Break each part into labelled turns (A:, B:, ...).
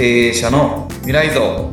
A: 経営者の未来像。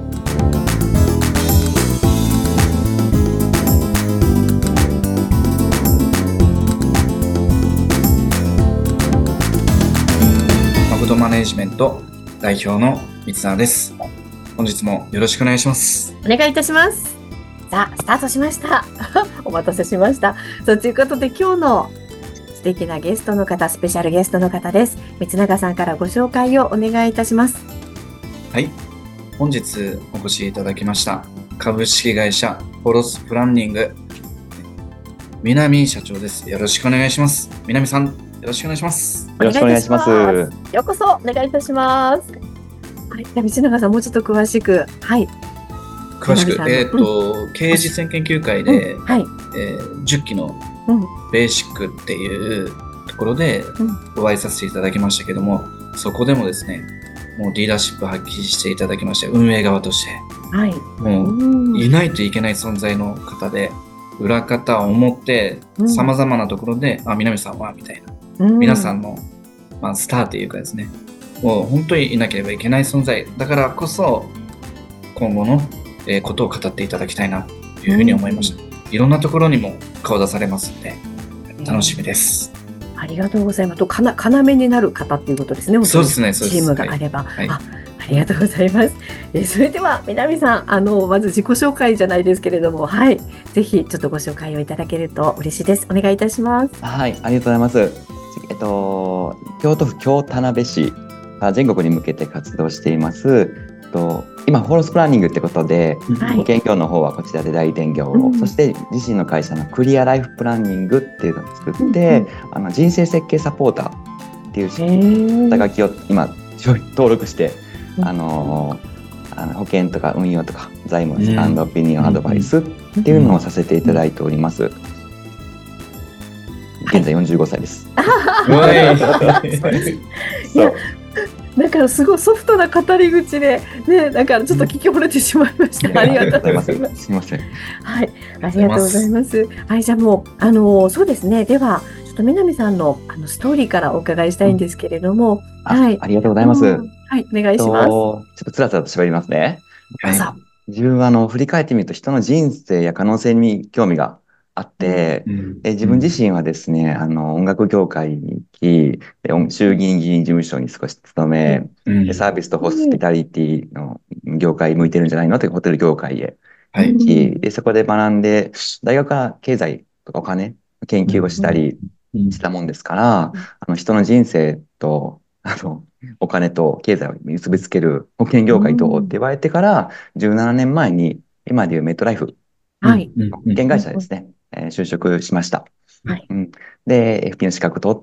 A: マクドマネジメント代表の三沢です。本日もよろしくお願いします。
B: お願いいたします。さあ、スタートしました。お待たせしました。ということで今日の素敵なゲストの方、スペシャルゲストの方です。三永さんからご紹介をお願いいたします。
A: はい。本日お越しいただきました株式会社ホロスプランニング南社長です。よろしくお願いします。南さん、よろしくお願いします。
C: よろしくお願いします。
B: ようこそお願いいたします。はい。じゃあ三永さん、もうちょっと詳しく。はい。
A: 詳しく、経営実践研究会で、
B: はい。
A: 10期のベーシックっていうところでお会いさせていただきましたけども、そこでもですね、もうリーダーシップ発揮していただきまして、運営側として、
B: はい。
A: もういないといけない存在の方で、裏方を持って様々なところで、南さんはみたいな、皆さんの、スターというかですね、もう本当にいなければいけない存在だからこそ、今後のことを語っていただきたいなというふうに思いました。いろんなところにも顔出されますので楽しみです。
B: ありがとうございます。要になる方っていうことですね。
A: そうですね。
B: チームがあれば、
A: はい。
B: ありがとうございます。それでは南さん、まず自己紹介じゃないですけれども、はい、ぜひちょっとご紹介をいただけると嬉しいです。お願いいたします。
C: はい、ありがとうございます。京都府京田辺市全国に向けて活動しています。今ホロスプランニングってことで、保険業の方はこちらで代理店業を、そして自身の会社のクリアライフプランニングっていうのを作って、人生設計サポーターっていう肩書きを今登録して、保険とか運用とか財務セカンドオピニオンアドバイスっていうのをさせていただいております。現在45歳です。
B: いや、なんかすごいソフトな語り口で、ね、なんかちょっと聞き惚れてしまいました。ありがとうございます。
C: すみません。
B: はい、ありがとうございます。はい、じゃあもうそうですね。ではちょっと南さんのストーリーからお伺いしたいんですけれども、はい、
C: ありがとうございます。はい、
B: お願いします。ち
C: ょっとつらつらと喋りますね。自分は振り返ってみると人の人生や可能性に興味があって、自分自身はですね、音楽業界に行き、衆議院議員事務所に少し勤め、サービスとホスピタリティの業界向いてるんじゃないのというホテル業界へ行き、でそこで学んで、大学から経済とかお金研究をしたりしたもんですから、人の人生と、お金と経済を結びつける保険業界どうって言われてから、17年前に、今でいうメットライフ、保険会社ですね、就職しました。で、FP の資格取って、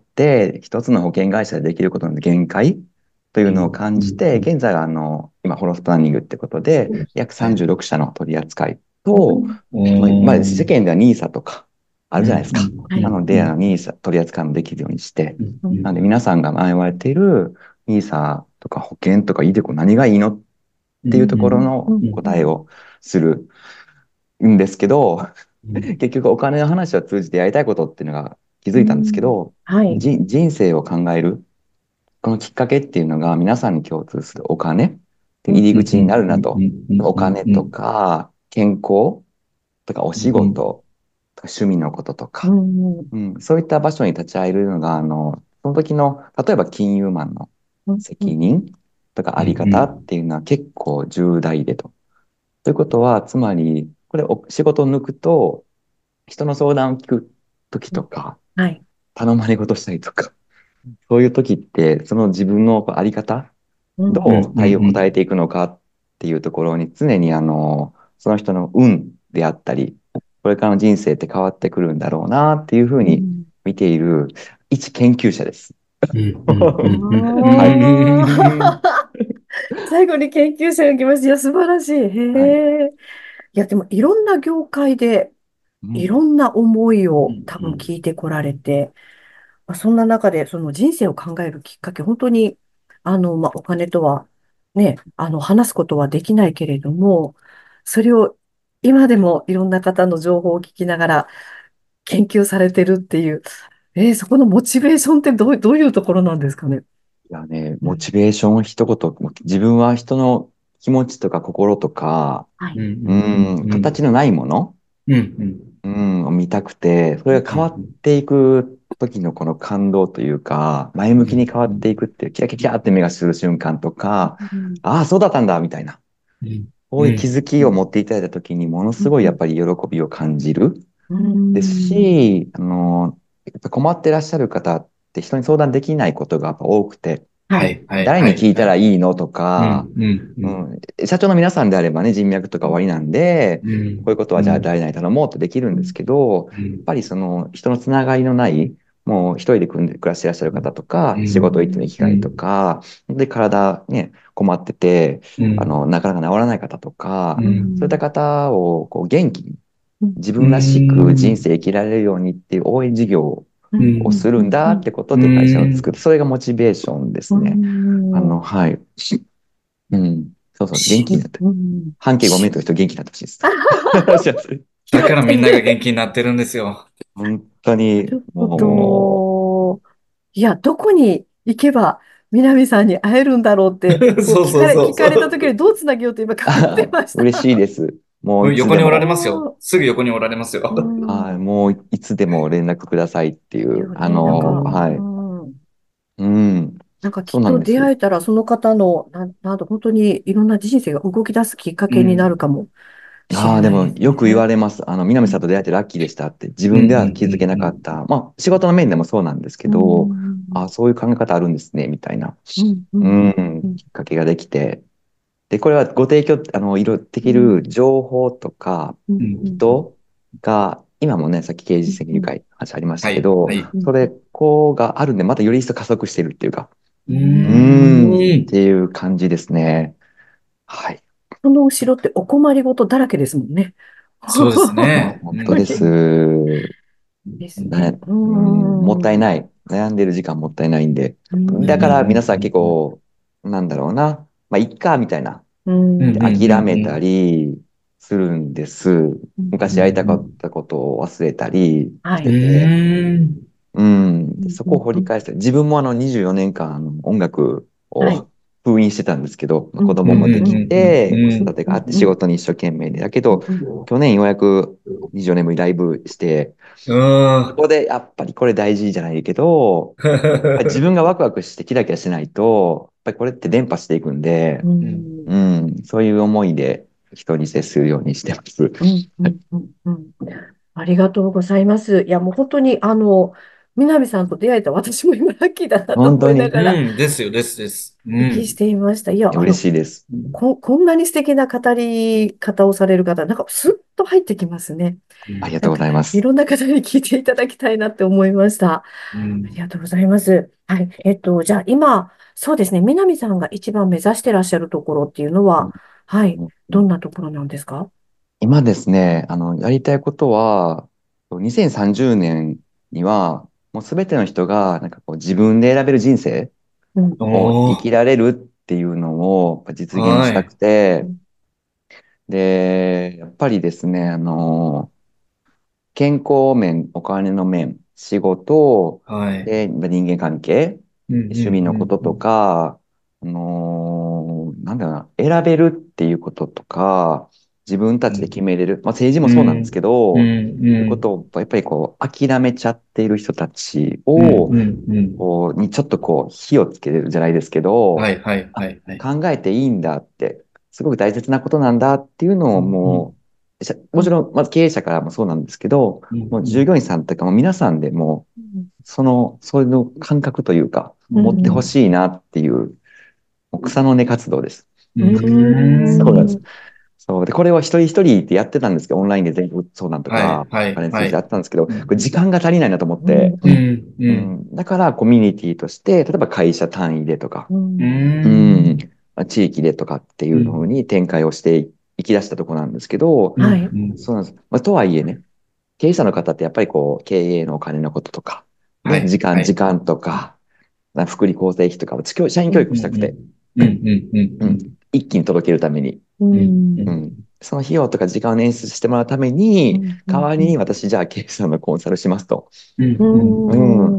C: 一つの保険会社でできることの限界というのを感じて、現在は今、ホロスプランニングってことで、約36社の取り扱いと、世間では NISA とか、あるじゃないですか。なので、NISA 取り扱いもできるようにして、なので皆さんが迷われている NISA とか保険とかiDeCo何がいいのっていうところの答えをするんですけど、結局お金の話を通じてやりたいことっていうのが気づいたんですけど、人生を考える、このきっかけっていうのが皆さんに共通するお金、入り口になるなと。お金とか健康とかお仕事、趣味のこととか、そういった場所に立ち会えるのが、その時の、例えば金融マンの責任とかあり方っていうのは結構重大でと。ということは、つまり、これ仕事を抜くと、人の相談を聞く時とか、頼まれ事したりとか、そういう時って、その自分のあり方、どう答えていくのかっていうところに常にその人の運であったり、これからの人生って変わってくるんだろうなっていうふうに見ている一研究者です。
B: 最後に研究者が来ました。いや、素晴らしい。へえ。いや、でもいろんな業界でいろんな思いを多分聞いてこられて、そんな中でその人生を考えるきっかけ、本当に、お金とはね、話すことはできないけれども、それを今でもいろんな方の情報を聞きながら研究されてるっていう、そこのモチベーションってどういうところなんですかね。
C: いやね、モチベーション一言、自分は人の気持ちとか心とか、
B: はい。
C: 形のないもの、を見たくて、それが変わっていく時のこの感動というか、前向きに変わっていくっていう、キラキラキラって目がする瞬間とか、ああ、そうだったんだ、みたいな。こういう気づきを持っていただいた時に、ものすごいやっぱり喜びを感じる。ですし、やっぱ困ってらっしゃる方って人に相談できないことがやっぱ多くて、
B: はい。
C: 誰に聞いたらいいのとか、社長の皆さんであればね、人脈とか終わりなんで、こういうことはじゃあ誰々に頼もうとできるんですけど、やっぱりその人のつながりのない、もう一人で暮らしていらっしゃる方とか、仕事行っての機会とか、で、体ね、困ってて、なかなか治らない方とか、そういった方をこう元気に、自分らしく人生生きられるようにっていう応援事業をするんだってことで会社を作って、それがモチベーションですね。はい。そうそう、元気になって。半径5メートルの人元気になってほしいです。
A: だからみんなが元気になってるんですよ。
C: 本当に、
B: もう。いや、どこに行けば南さんに会えるんだろうって、
A: そうそうそう
B: 聞かれた時にどうつなげようと今考えてました。
C: 嬉しいです。もういつ
A: 横におられ
C: でも。
A: ますよ。すぐ横におられますよ。
C: はい、もういつでも連絡くださいっていう、はい。
B: なんかきっと
C: そうなんです。
B: 出会えたらその方の、なんと本当にいろんな人生が動き出すきっかけになるかもしれ
C: で
B: ないです
C: もよく言わ
B: ね。
C: れます。南さんと出会えてラッキーでしたって、自分では気づけなかった。まあ、仕事の面でもそうなんですけど、そういう考え方あるんですね、みたいな、きっかけができて。で、これはご提供、できる情報とか、人が、今もね、さっき刑事責任会の話ありましたけど、それ、こうがあるんで、またより一層加速してるっていうか、っていう感じですね。はい。
B: その後ろってお困りごとだらけですもんね。
A: そうですね。
C: 本当です。
B: ですね。
C: もったいない。悩んでる時間もったいないんで。だから皆さん結構、なんだろうな。まあ、いっか、みたいな。諦めたりするんです。昔やりたかったことを忘れたりしてて。そこを掘り返して、自分も24年間音楽を封印してたんですけど、子供もできて、子育てがあって仕事に一生懸命で、だけど、去年ようやく24年ぶりライブして、そこでやっぱりこれ大事じゃないけど、自分がワクワクしてキラキラしないと、やっぱりこれって伝播していくんで、そういう思いで人に接するようにしてます。
B: ありがとうございます。いや、もう本当に、南さんと出会えた私も今ラッキーだなと思いな
C: 本当に。
B: がら、
A: ですよ、です、
B: お聞きしていました。いや、
C: 嬉しいです。
B: こんなに素敵な語り方をされる方、なんかスッと入ってきますね。
C: ありがとう
B: なんか、
C: ございます。
B: いろんな方に聞いていただきたいなって思いました。ありがとうございます。はい。じゃあ今、そうですね、南さんが一番目指してらっしゃるところっていうのは、はい、どんなところなんですか？
C: 今ですね、やりたいことは、2030年には、もうすべての人が、なんかこう自分で選べる人生を生きられるっていうのを実現したくて、で、やっぱりですね、健康面、お金の面、仕事、で、人間関係、趣味のこととか、なんだろうな、選べるっていうこととか、自分たちで決めれる。まあ政治もそうなんですけど、そういうことをやっぱりこう、諦めちゃっている人たちを、にちょっとこう、火をつけるじゃないですけど、考えていいんだって、すごく大切なことなんだっていうのをもちろん、まず経営者からもそうなんですけど、もう従業員さんとかも皆さんでも、そういうの感覚というか、持ってほしいなっていう、草の根活動です。そうなんです。そう。で、これは一人一人ってやってたんですけど、オンラインで全国相談とか、お金についてやったんですけど、これ時間が足りないなと思って、だからコミュニティとして、例えば会社単位でとか、地域でとかっていうふうに展開をしていき出したところなんですけど、そうなんです。とはいえね、経営者の方ってやっぱりこう、経営のお金のこととか、ね、時間とか、福利厚生費とかを社員教育したくて、一気に届けるために、その費用とか時間を捻出してもらうために、代わりに私じゃあ経営者のコンサルしますと。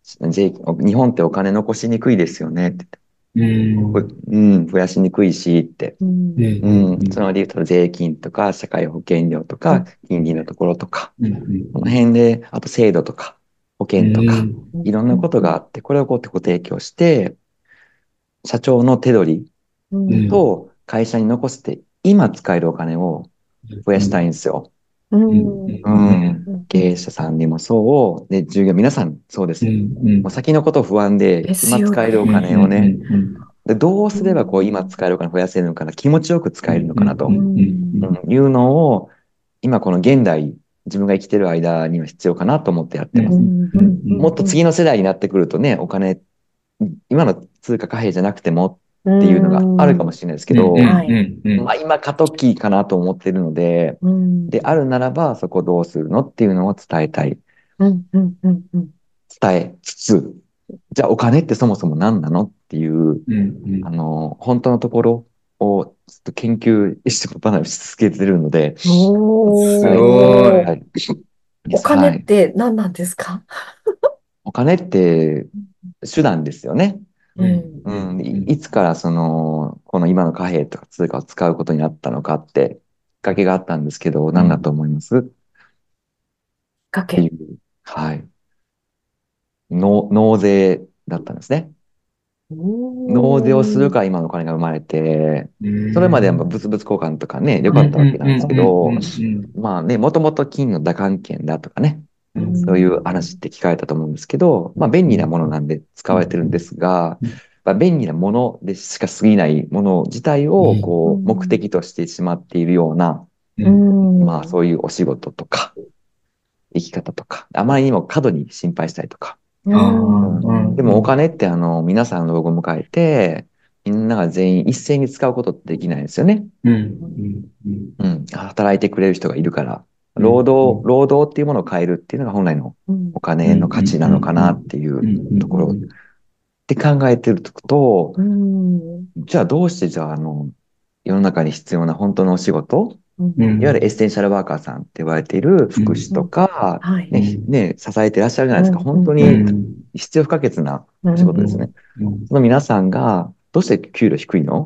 C: 日本ってお金残しにくいですよねって増やしにくいしって。その理由と税金とか社会保険料とか金利のところとか、この辺で、あと制度とか保険とか、いろんなことがあって、これをこうやってご提供して、社長の手取りと会社に残して、今使えるお金を増やしたいんですよ。経営者さんにもそう、で、従業員皆さんそうです。もう先のこと不安で、今使えるお金をね、でどうすればこう今使えるお金増やせるのかな、気持ちよく使えるのかなと、いうのを、今この現代、自分が生きてる間には必要かなと思ってやってます。もっと次の世代になってくるとね、お金、今の通貨貨幣じゃなくてもっていうのがあるかもしれないですけど、まあ今過渡期かなと思ってるので、であるならばそこどうするのっていうのを伝えたい。伝えつつ、じゃあお金ってそもそも何なのっていう、本当のところをちょっと研究し続けてるので、
B: すごい。お金って何なんですか？
C: お金って手段ですよね。いつからこの今の貨幣とか通貨を使うことになったのかってきっかけがあったんですけど、何だと思います？きっ
B: かけ。
C: はい。納税だったんですね。納税をするから今のお金が生まれて、それまでは物々交換とかね、良かったわけなんですけど、まあね、もともと金の打換券だとかね、そういう話って聞かれたと思うんですけど、まあ便利なものなんで使われてるんですが、まあ、便利なものでしか過ぎないもの自体をこう目的としてしまっているような、まあそういうお仕事とか、生き方とか、あまりにも過度に心配したりとか。でもお金って皆さんの老後を迎えて、みんなが全員一斉に使うことってできないですよね。働いてくれる人がいるから。労働っていうものを変えるっていうのが本来のお金の価値なのかなっていうところって考えてると、じゃあどうして世の中に必要な本当のお仕事、いわゆるエッセンシャルワーカーさんって言われている福祉とか、支えていらっしゃるじゃないですか。本当に必要不可欠なお仕事ですね。その皆さんがどうして給料低いの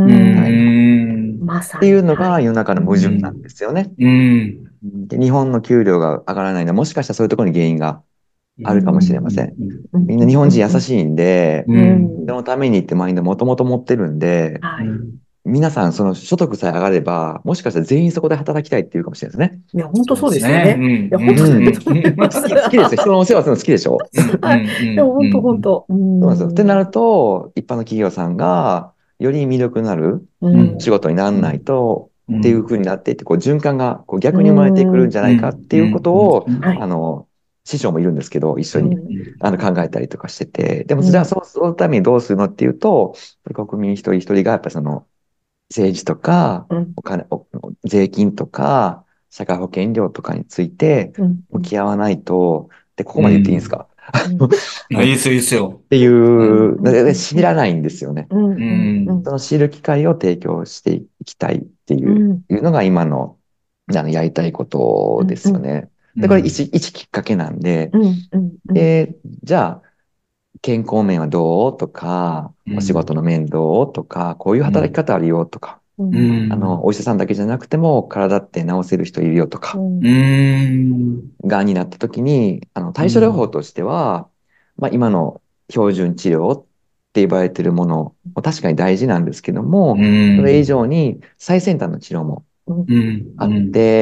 C: っていうのが世の中の矛盾なんですよね。で、日本の給料が上がらないのはもしかしたらそういうところに原因があるかもしれません。みんな日本人優しいんで、そのためにってマインドもともと持ってるんで、皆さんその所得さえ上がれば、もしかしたら全員そこで働きたいっていうかもしれないですね。
B: いや、本当そうですよね。いや、本当
C: 好きですよ。人のお世話するの好きでしょ？
B: でも本当本当。
C: そうなんですよ。ってなると、一般の企業さんがより魅力のある仕事にならないと、っていう風になっていって、こう循環がこう逆に生まれてくるんじゃないかっていうことを、師匠もいるんですけど、一緒に考えたりとかしてて、でもじゃあそのためにどうするのっていうと、国民一人一人がやっぱり政治とか、税金とか、社会保険料とかについて向き合わないと、で、ここまで言っていいんですか？
A: いいですよ。
C: っていう、知らないんですよね。その知る機会を提供していきたいっていうのが今のやりたいことですよね。で、これ一きっかけなんで、で、じゃあ、健康面はどうとか、お仕事の面どうとか、こういう働き方あるよとか、お医者さんだけじゃなくても体って治せる人いるよとか、がんになった時に、対処療法としては、まあ今の標準治療って言われてるものも確かに大事なんですけども、それ以上に最先端の治療もあって、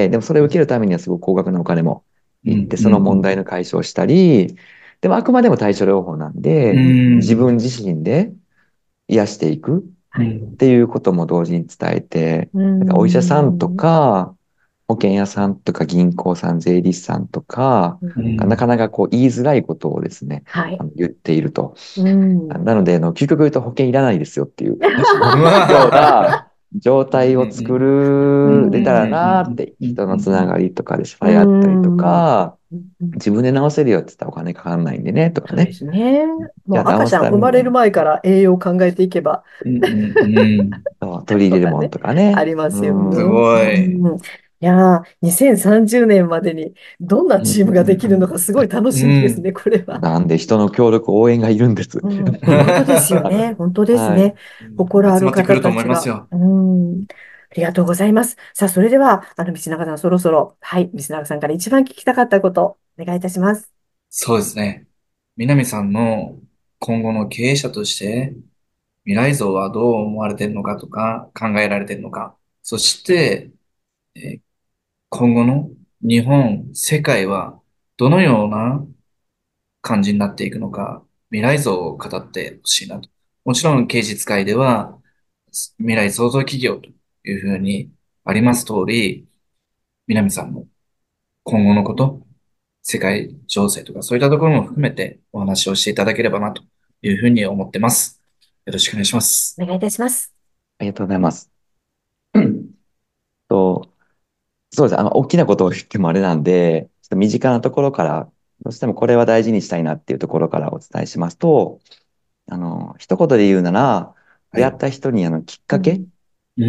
C: でもそれを受けるためにはすごく高額なお金もいって、その問題の解消をしたり、でもあくまでも対処療法なんで、自分自身で癒していくっていうことも同時に伝えて、お医者さんとか、保険屋さんとか銀行さん、税理士さんとか、なかなかこう言いづらいことをですね、言っていると。なので、究極言うと保険いらないですよっていうような状態を作れたらなって、人のつながりとかで支え合ったりとか、自分で治せるよって言ったらお金かかんないんでね、とかね。
B: そうですね。もう赤ちゃん生まれる前から栄養を考えていけば。
C: 取り入れるもんとかね。
B: ありますよね。
A: すごい。
B: いいやー、2030年までにどんなチームができるのかすごい楽しみですね、これは。
C: なんで人の協力、応援がいるんです。
B: 本当ですよね。本当です
C: はい。
B: ね。心あ
A: 集まってく
B: る方
A: ると
B: たちが。
A: 思いますよ。
B: ありがとうございます。さあ、それでは、道永さん、そろそろ、はい、道永さんから一番聞きたかったこと、お願いいたします。
A: そうですね。南さんの今後の経営者として未来像はどう思われているのかとか考えられているのか。そして、えー今後の日本、世界はどのような感じになっていくのか、未来像を語ってほしいなと。もちろん、芸術界では、未来創造企業というふうにあります通り、南さんも今後のこと、世界情勢とかそういったところも含めてお話をしていただければなというふうに思ってます。よろしくお願いします。
B: お願いいたします。
C: ありがとうございます。と、そうです。大きなことを言ってもあれなんで、ちょっと身近なところから、どうしてもこれは大事にしたいなっていうところからお伝えしますと、一言で言うなら、
A: はい。
C: 出会った人に
B: うん。
A: うん。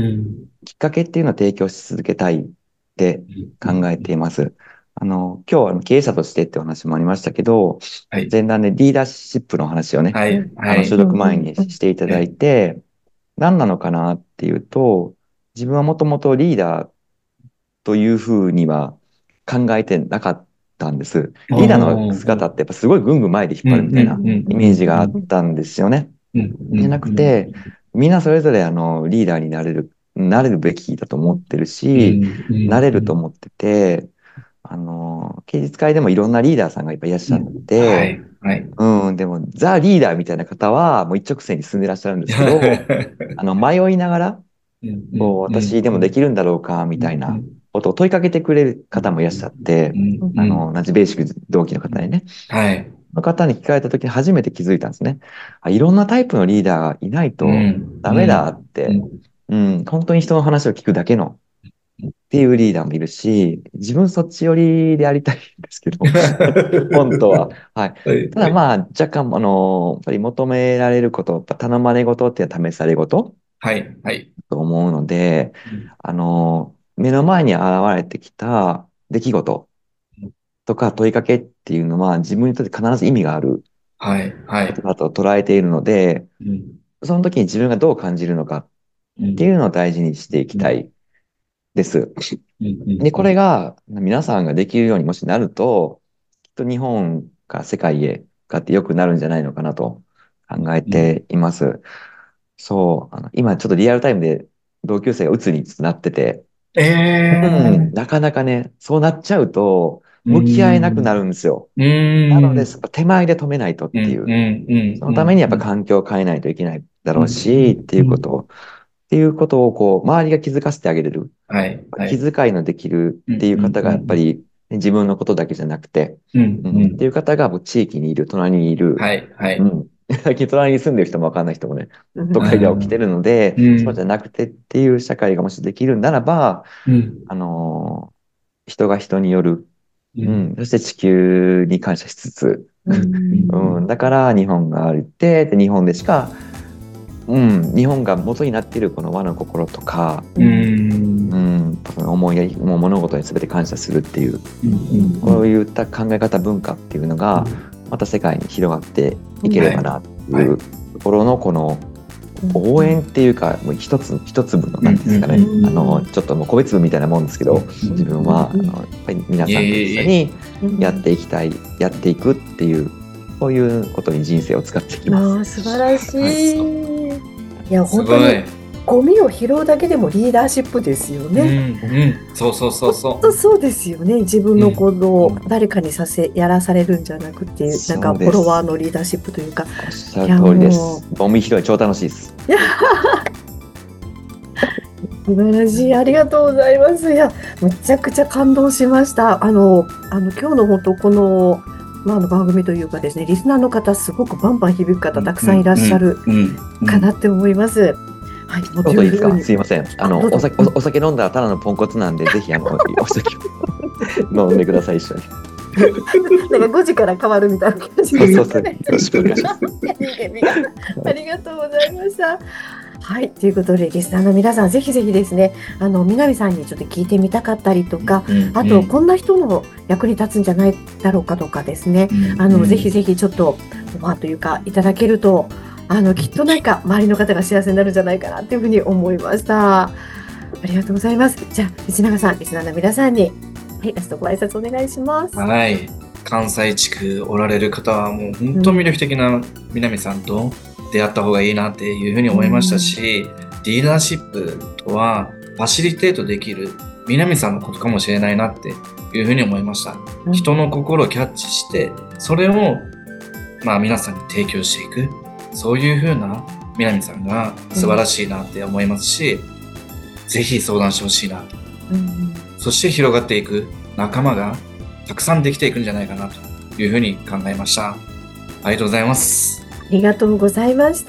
C: きっかけっていうのを提供し続けたいって
A: うん。
C: 考えています。今日は経営者としてってお話もありましたけど、
A: はい。
C: 前段でリーダーシップの話をね、
A: はい。はい。
C: 収録前に
B: うん。
C: していただい
A: はい。
C: て、何なのかなっていうと、自分はもともとリーダーというふうには考えてなかったんです。
A: お
C: リーダーの
A: ー。
C: 姿ってやっぱすごいぐんぐん前で引っ
A: うん。
C: 張るみたいな
A: うん。うん。
C: イメージがあっ
A: うん。
C: たんですよね。
A: うん。う
C: じゃなく
A: ん。
C: て、みんなそれぞれリーダーになれるべきだと思ってる
A: うん。
C: し、
A: うん。
C: なれ
A: うん。
C: ると思ってて、芸術界でもいろんなリーダーさんがいっぱいいらっしゃっ
A: うん。は
C: て、
A: い。はい。
C: でも、ザ・リーダーみたいな方は、もう一直線に進んでいらっしゃるんですけど、迷いながら、
A: うん。う
C: こう、
A: ん。うん。
C: 私でもできるんだろうか、み
A: うん。
C: たいな
A: うん。
C: ことを問いかけてくれる方もいらっしゃって、
A: うん。うん。
C: 同じベーシック同期の方にね、
A: はい。
C: その方に聞かれた時に初めて気づいたんですね。いろんなタイプのリーダーがいない
A: う
C: と
A: ん。
C: ダメだ
A: うん。
C: って、
A: うん。
C: 本当に人の話を聞くだけのっていうリーダーもいるし、自分そっち寄りでありたいんですけど、本当は。はい。
A: はい。はい。
C: ただまあ、若干、やっぱり求められること、やっぱ頼まれ事っていうのは試され事
A: はい。はい。
C: と思うので、
A: うん。
C: 目の前に現れてきた出来事とか問いかけっていうのは自分にとって必ず意味がある
A: はい。はい。
C: ことだと捉えているので、
A: うん。
C: その時に自分がどう感じるのかっ
A: うん。
C: ていうのを大事にしていき
A: うん。
C: たいです。
A: うん。
C: で、こ
A: うん。
C: れが皆さんができるようにもしなると、きっと日本から世界へ向かって良くなるんじゃないのかなと考え
A: うん。
C: ています。そう、今ちょっとリアルタイムで同級生が鬱になってて、なかなかね、そうなっちゃうと、
A: う
C: 向き合えなくなる
A: ん。
C: んですよ。
A: う
C: なので、
A: ん。
C: 手前で止めないとっ
A: うん。
C: ていう。
A: うん。うん。
C: そのためにやっぱ
A: うん。
C: 環境を変えないといけないだろう
A: うん。
C: し、っていう
A: うん。
C: ことを、こう、周りが気づかせてあげれる。
A: はい。はい。
C: 気遣いのできる
A: うん。
C: っていう
A: うん。
C: 方がやっぱ
A: うん。
C: り自分のことだけじゃなくて、
A: うん。うん。
C: っていう方がもう地域にいる、隣にいる、
A: はい。はい。
C: 最近隣に住んでる人もわかんない人もね、都
A: う
C: 会では起きてる
A: ん。
C: ので、そうじゃ
A: うん。
C: なくてっていう社会がもしできるならば、
A: うん。
C: あの人が人による、
A: うん。
C: そして地球に感謝しつつ、
B: うん。
C: だから日本があって、で、日本でしか、日本が元になっているこの和の心とか、
A: うん。
C: その思いやり、もう物事に全て感謝するっていう、
A: うん。うん。
C: こういった考え方、文化っていうのが、また世界に広がっていけれ
A: はい。
C: ばなってい
A: はい。
C: うところの、この応援っていうか、もう一粒の、
A: うん。
C: なんていうんですかね、
A: うん。
C: ちょっともう個別部みたいなもんですけど、自分は、やっぱり皆
A: いえ
C: さんと一
A: いえいえ。
C: 緒にやっていきたい、やっていくっていう、そういうことに人生を使っていきます。
B: 素晴らし
A: はい。
B: い。いや、本当に
A: すごい。
B: ゴミを拾うだけでもリーダーシップですよ
A: うん。
B: ね。
A: うん。そうそうそう
B: 本
A: そ
B: 当そうですよね。自分
A: う。う
B: の
A: ん。
B: 行動を
A: うん。
B: 誰かにやらされるんじゃなくて、なんか
C: そう
B: フォロワー
C: です。
B: のリーダーシップというか、
C: おっしゃ
B: いや、
C: る通りで
B: も
C: す。ゴミ拾い超楽しいです。
B: う、いや、素晴らしい。ありがとうございます。いや、めちゃくちゃ感動しました。今日の本当、この、番組というかですね、リスナーの方、すごくバンバン響く方、たくさんいらっしゃるかなって思います。はい、もう
C: 一言いいですか？
B: 十分に。
C: すいません。
B: どうぞ。
C: お酒飲んだらただのポンコツなんで、ぜひお酒を飲んでください、一緒に。
B: なんか5時から変わるみたいな感じ
C: そうそうそう。よ
B: ですかね。
C: ろしくお願いします。
B: ありがとうございました。 はい。ということで、リスナーの皆さん、ぜひぜひですね、南さんにちょっと聞いてみたかったりとか、あと、こんな人の役に立つんじゃないだろうかとかですね、ぜひぜひちょっと、オファーというか、いただけると、きっとなんか、周りの方が幸せになるんじゃないかな、というふうに思いました。ありがとうございます。じゃあ、内永さん、リスナーの皆さんに、はい、ラストご挨拶お願いします。
A: はい。関西地区おられる方は、もう本当魅力的な南さんと出会った方がいいなっていうふうに思いましたし、リーダーシップとはファシリテートできる南さんのことかもしれないなっていうふうに思いました。人の心をキャッチして、それを皆さんに提供していく。そういうふうな南さんが素晴らしいなって思いますし、ぜひ相談してほしいなと。そして広がっていく仲間がたくさんできていくんじゃないかなというふうに考えました。ありがとうございます。
B: ありがとうございました。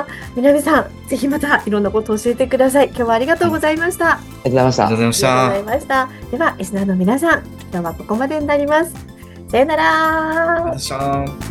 B: 南さん、ぜひまたいろんなことを教えてください。今日はありがとうございました。
C: ありがとうございました。
A: ありがとうございました。
B: では、リスナーの皆さん、今日はここまでになります。さよなら。
A: ありがとうございました。